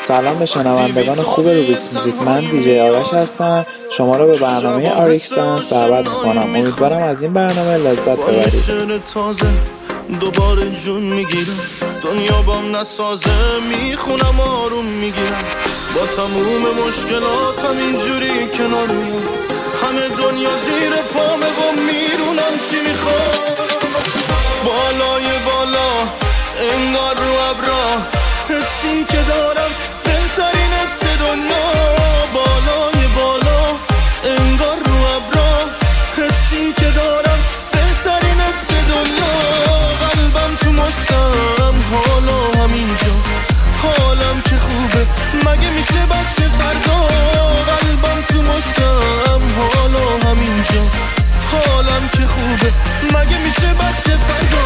سلام به شنوندگان خوب روبیکس موزیک. من دیجی آرش هستم. شما رو به برنامه آریکس دنس دعوت میکنم. امیدوارم از این برنامه لذت ببرید. دوباره جون میگیرم، دنیا بام نسازه، میخونم آروم میگیرم، با تموم مشکلاتم اینجوری کنار میام، همه دنیا زیر پامه و میرونم چی میخوام. بالای بالا انگار رو ابرا، حسی که دارم بهترین حس دنیا. بالای بالا انگار رو ابرا، حسی که دارم بهترین حس دنیا. قلبم تو مشتم، حالا همینجا، حالم که خوبه، مگه میشه بچه فردا. قلبم تو مشتم، حالا همینجا، حالم که خوبه، مگه میشه بچه فردا.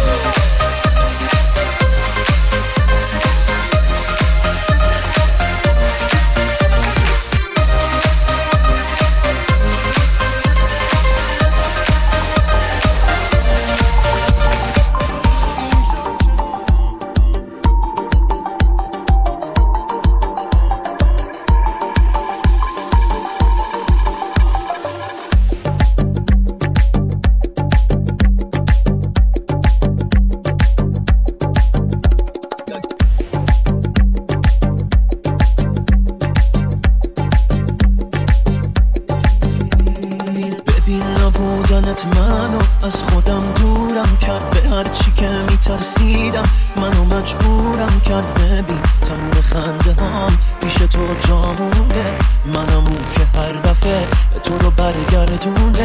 منو از خودم دورم کرد، به هر چی که میترسیدم منو مجبورم کرد. ببین تمام خنده هام پیش تو جا مونده، منم اون که هر دفعه تو رو برگردونده.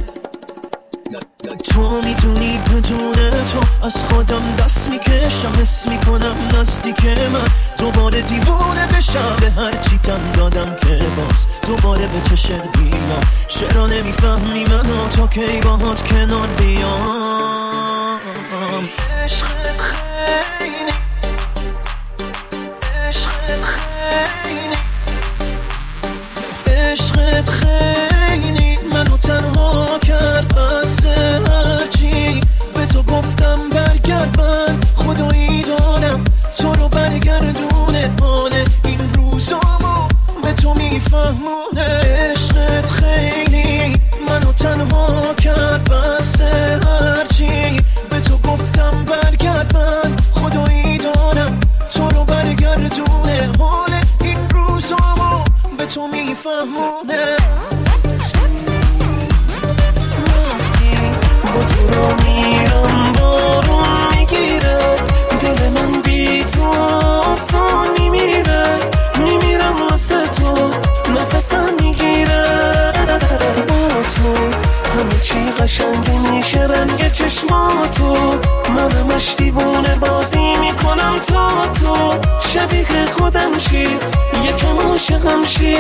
تو میدونی بدون تو از خودم دست میکشم، حس میکنم نزدیک من دوباره دیوونه بشم. به هر چی تن دادم که باز دوباره به چشت بیام. چرا نمیفهمی منو تا کی باهات کنار بیام. عشقت خیلی، عشقت خیلی، عشقت خیلی منو تنها کرد. بس هرچی به تو گفتم برگرد، من خدایی دارم تو رو برگردونه. حال این روزامو به تو میفهمونه. عشقت خیلی منو تنها کرد. بس هرچی به تو گفتم برگرد، من خدایی دارم تو رو برگردونه. حال این روزامو به تو میفهمونه. با تو رو میرم بارون میگیره، دل من بی تو آسان میمیره. میمیرم واسه تو نفسم میگیره. با تو همه چی قشنگ میشه، رنگ چشماتو منمش دیوونه بازی میکنم تا تو شبیه خودم شی، یکم عاشقم شی.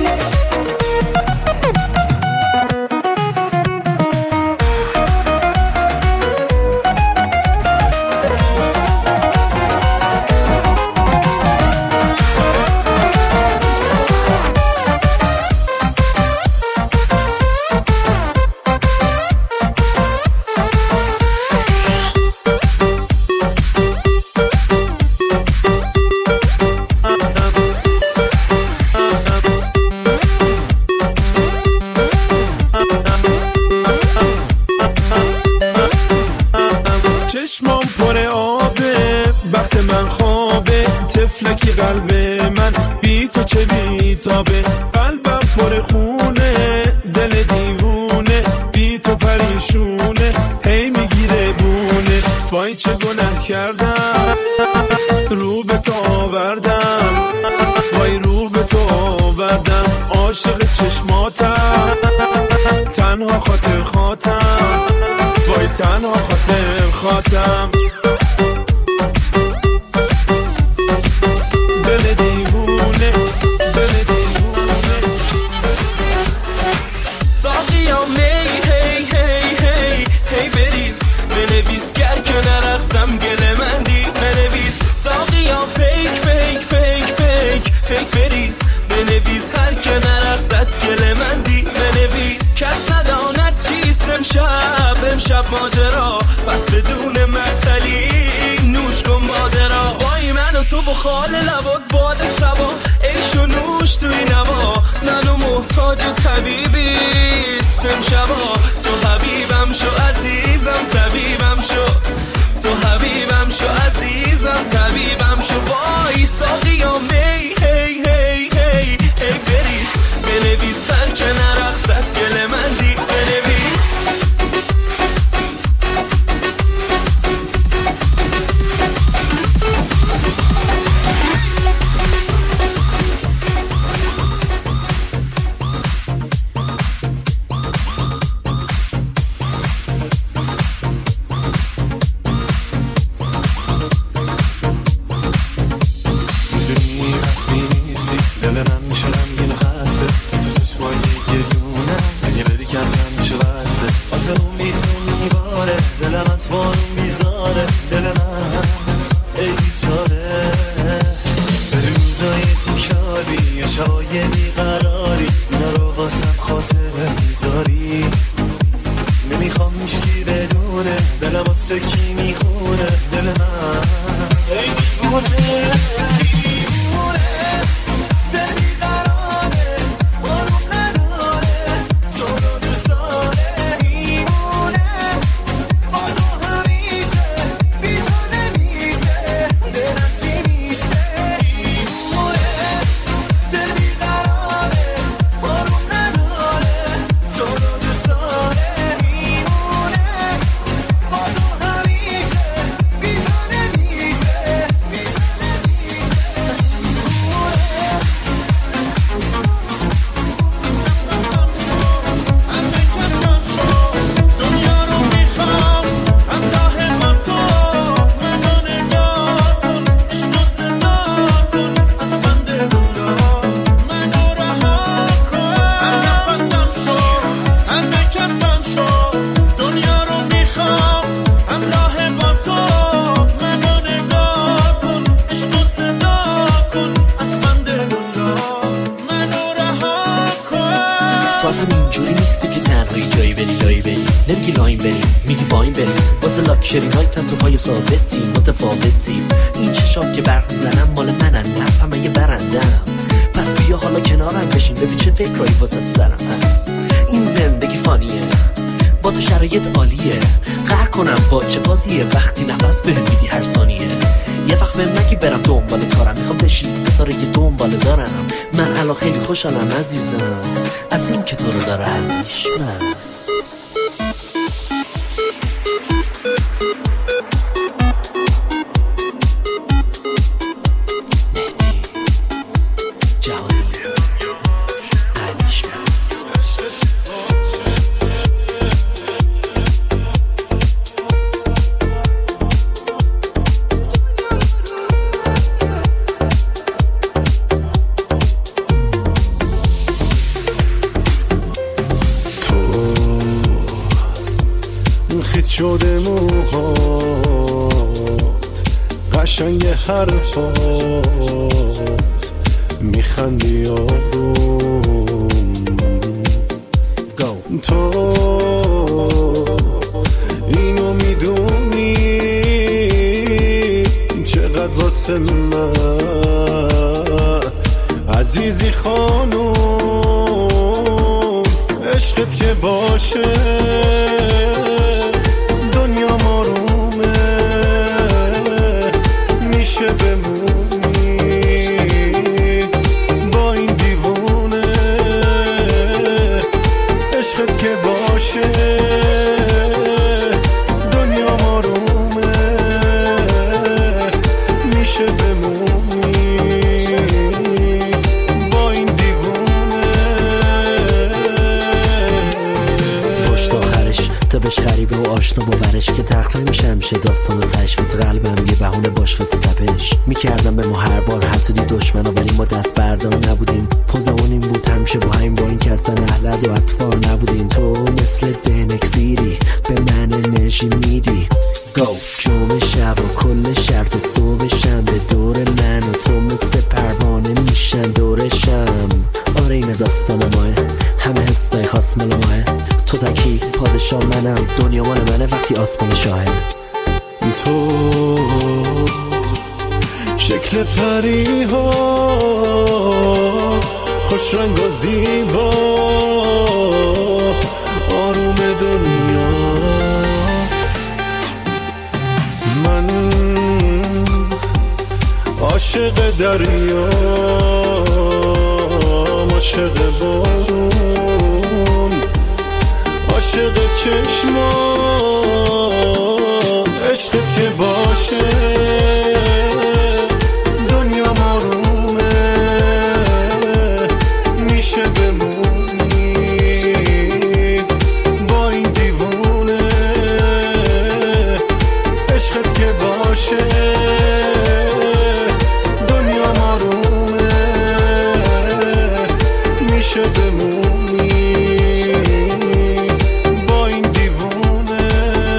چشمام پر آبه، وقت من خوابه، تفلکی قلب من بی تو چه بیتابه. قلبم پر خونه، دل دیوونه، بی تو پریشونه، هی میگیره بونه. وای چه گناه کردم، رو به تو آوردم، وای رو به تو آوردم. عاشق چشماتم، تنها خاطر خاطم، وای تنها خاطر خاطم. دل دیوونه، دل دیوونه. ساقیا می هی هی هی هی بریز، بنویس گر که نرقصم گله مندی بنویس. ساقیا پیک پیک پیک پیک پیک بریز، بنویس هر که نرقصد گله مندی بنویس. کس نداند چیست امشب ماجرا، پس بدون معطلی نوش کن مادرا. وای من و تو و خال لبات باد سبا عیش و نوش توی نما منو محتاج طبیبیست امشبا تو حبیبم شو عزیزم طبیبم شو تو حبیبم شو عزیزم طبیبم شو وای ساقیا می هی هی هی هی بریز بنویس هر که نرقصد گل من دی بنویس شری هایتن تو پای ثابتی متفاوتی این چشام که برق میزنم مال منن نه همه یه برندم پس بیا حالا کنارم بشین ببین چه فکرایی واسه تو سرم هست این زندگی فانیه با تو شرایط عالیه قهر کنم با چه بازیه وقتی نفس بهم میدی هر ثانیه یه وقت بهم نگی برم دنبال کارم میخوام بشی ستاره که دنبال دارم من الان خیلی خوشحالم عزیزم از این که تو رو دارم میشناس شده موهات قشنگ حرفات میخندی آروم تو اینو میدونی چقدر واسه من عزیزی خانوم عشقت که باشه دنیا مارومه میشه بمونی با این دیوونه عشقت که باشه دنیا مارومه میشه بمونی با این دیوونه پشت آخرش تا بهش غریبه و آشنا باورش که تخت نمیشه همیشه داستان و تشویز قلبم یه بهونه باش واسه تپش میکردم به ما هر بار حسودی دشمنا ولی ما دست بردار نبودیم پوزمون این بود همیشه با همین با این که اصلا اهلد و اطفال نبودیم تو مثل دنکسیری به من انرژی میدی جمعه شب و کل شرط و صبح شنبه دور من و تو مثل پروانه میشن دورشم آره این داستان ماه همه حسای خاص مال ماه تو تکی پادشاه منم دنیا مال منه وقتی آسمان شاهه تو شکل پری ها خوش رنگ و زیبا آروم دنیا من عاشق دریا عاشق بارون عاشق چشمات عشقت که باشه دنیا آرومه میشه بمونی با این دیوونه عشقت که باشه دنیا آرومه میشه بمونی با این دیوونه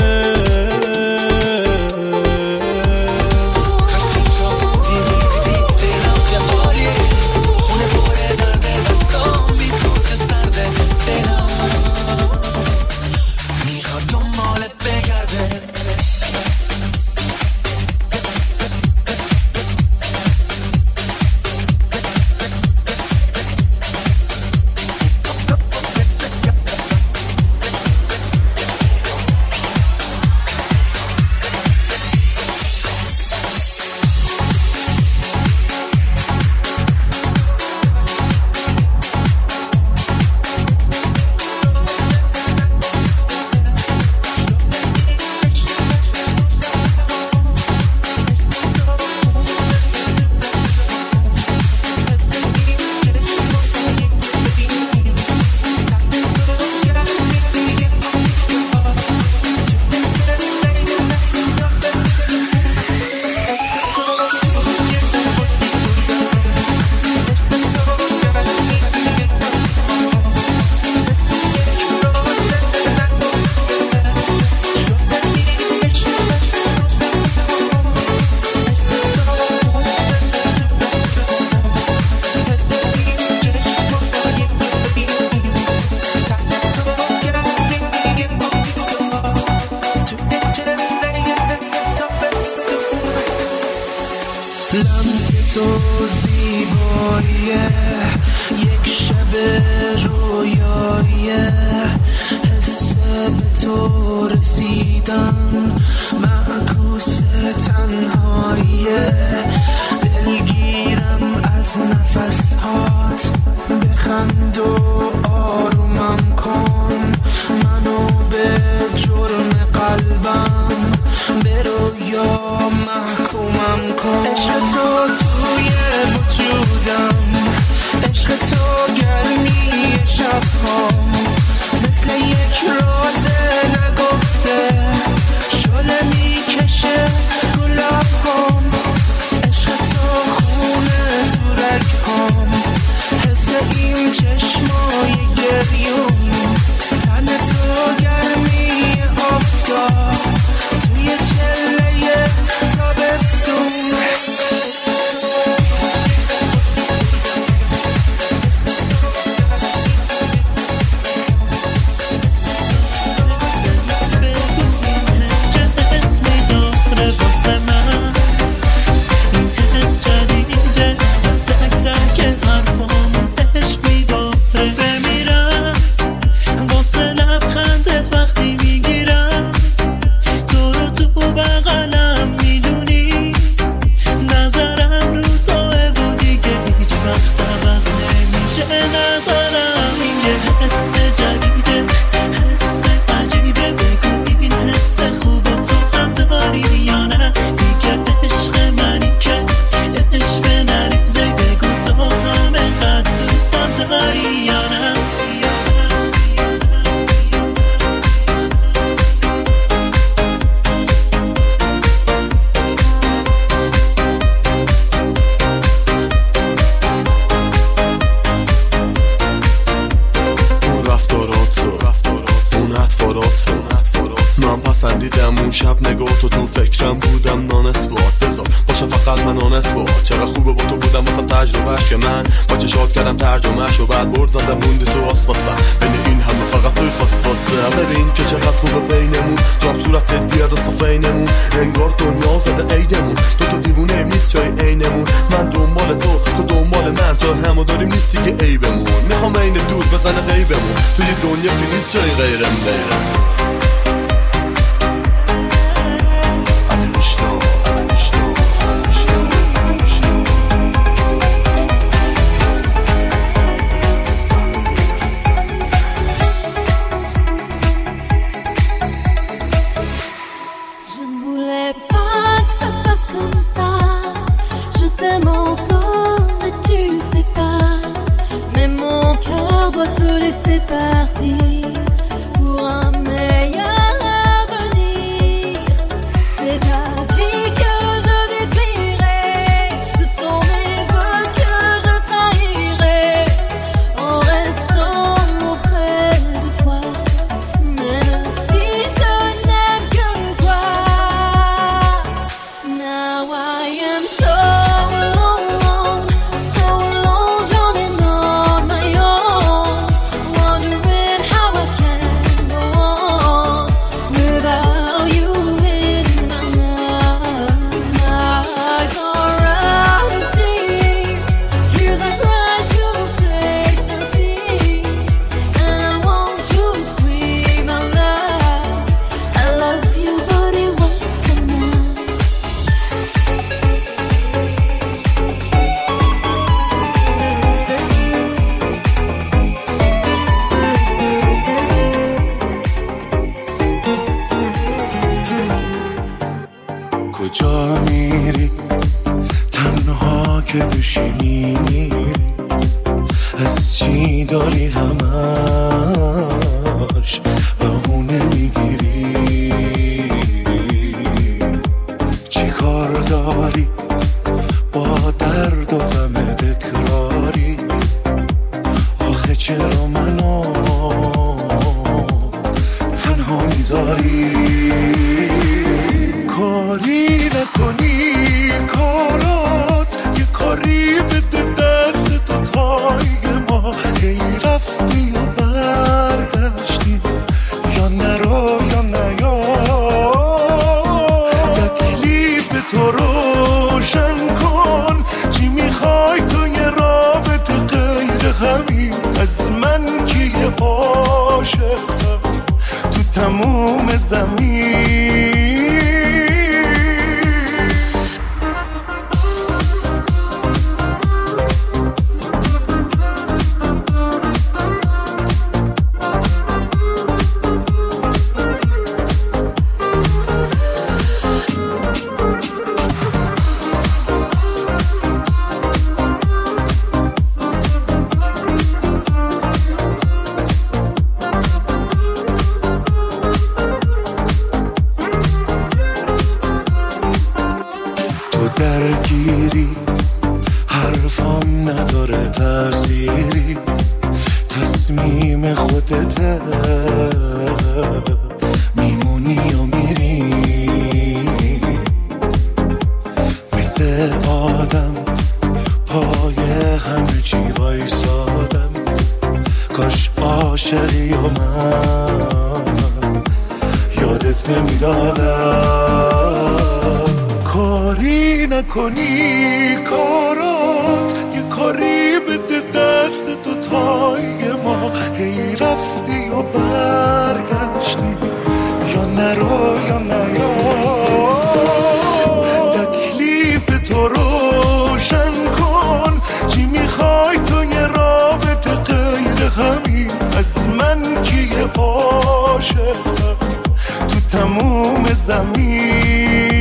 لمس تو زیباییه یک شب رویاییه حس به تو رسیدن معکوس تنهاییه دلگیرم از نفسهات بخند و آرومم کن منو به جرم قلبم به رویا محکومم کن عشق تو توی وجودم عشق تو گرمی شبهام مثل یک راز نگفته شعله میکشه گلابام عشق تو خونه تو رگهام حس این چشمای گریون تن تو گرمی آفتاب توی چله تابستون پسندیدم اون شب نگاه تو فکرم بودم نانس باد بذار باشه فقط من آنس باد چقدر خوبه با تو بودم واسم تجربهش که من با چشات کردم ترجمهش و بعد برد زدم موندی تو آسفاسم بین این همه فقط توی خاصفاسه ببین که چقدر خوبه بینمون تو هم صورتت بیاد و صفینمون انگار دنیا زده عیدمون تو دیوونه نیست جای عینمون من دنبال تو دنبال من تا همو داریم نیستی که عیبمون میخوام این دور بزنه غیبمون توی دنیا که نیست جای غیرم کجا میری تنها که بشینی میری از چی داری همش بهونه میگیری چی کار داری با درد و غم تکراری آخه چرا منو تنها میذاری کاری نکنی کارات یه کاری بده دست تو تای ما هی رفتی و برگشتی یا نرو یا نیا تکلیف تو روشن کن چی میخوای تو یه رابطه غیر همین از من که یه عاشقم تو تموم زمین درگیری حرفام نداره تفسیری تصمیم خودته میمونی و میری مثل آدم پای همه چی وایسادم کاش عاشقی و من یادت نمیدادم کاری نکنی کارات یه کاری بده دست تو تای ما هی رفتی و برگشتی یا نرو یا نیا تکلیف تو روشن کن چی میخوای تو یه رابطه غیر همین از من که یه عاشقم تو تموم زمین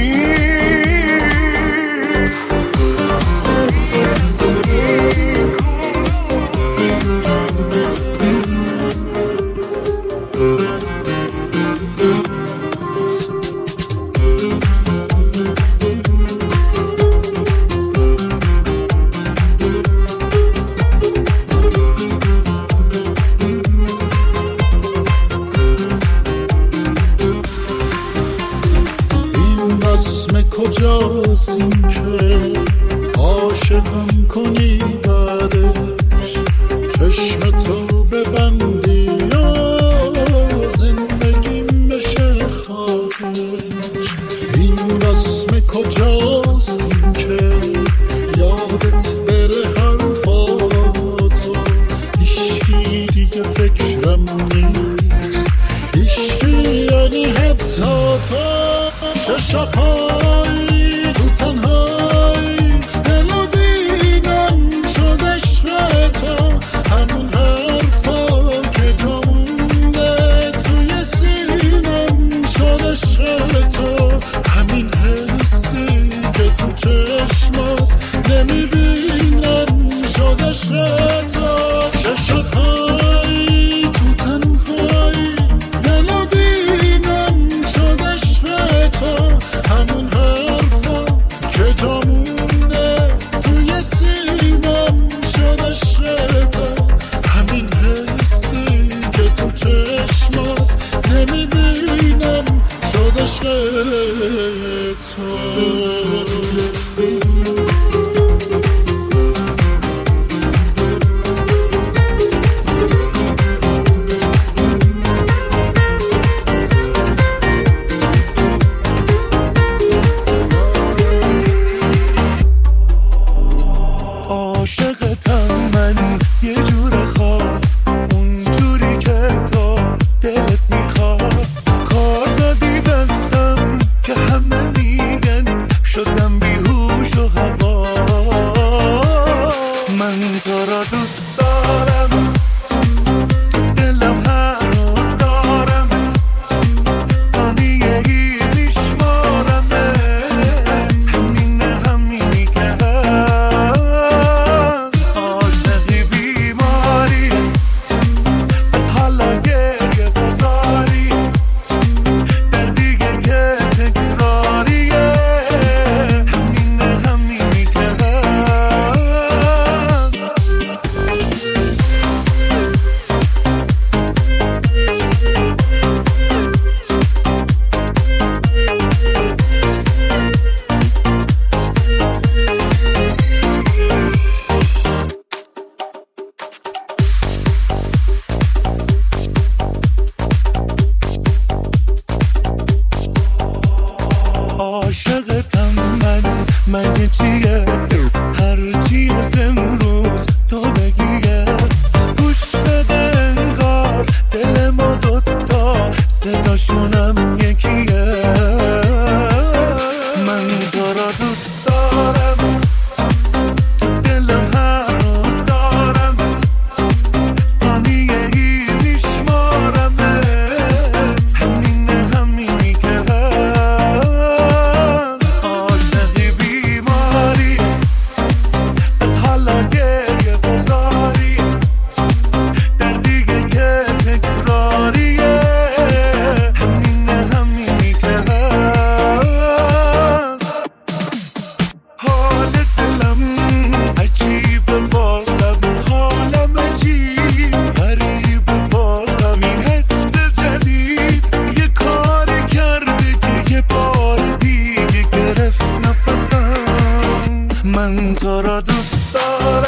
این گم کنی بعدش چشم تو ببندی یا زندگیم بشه خواهش این رسم کجاست این که یادت بره حرفاتو هیچکی دیگه فکرم نیست هیچکی یعنی حتی تو چه شبهایی تو تنهایی دلو دیدم شد عشق تو همون حرفا که جا مونده توی سینم شد عشق تو همین حسی که تو چشمات نمیبینم شد عشق تو چه شبهایی تو تنهایی دلو دیدم شد عشق تو همون حرفا که جا مونده توی سینم شد عشق تو همین حسی که تو چشمات نمیبینم شد عشق تو عاشقتم من یه جور خاص اونجوری که تو دلت میخواست کار دادی دستم که همه میگن شدم بیهوش و هوا من تو را دوست دارم تو دلم هر روز دارمت ثانیه ای میشمارمت همینی که هست عاشقی بیماری از حالا گریه بزاری دردیه که تکراریه همینی که هست عاشقتم من چیه هرچی از امروز تو بگیه گوش بده انگار دل ما دوتا صداشونم یکیه من تو را دوست دارم تو دلم هر روز دارمت ثانیه ای میشمارمت همینی که هست عاشقی بیماری از حالا گریه بزاری دردیه که تکراریه همینی که هست حال دلم عجیبه بازم حالم عجیب غریبه بازم این حس جدید یه کاری کرده که یه بار دیگه گرفت نفسم من تو را دوست دارم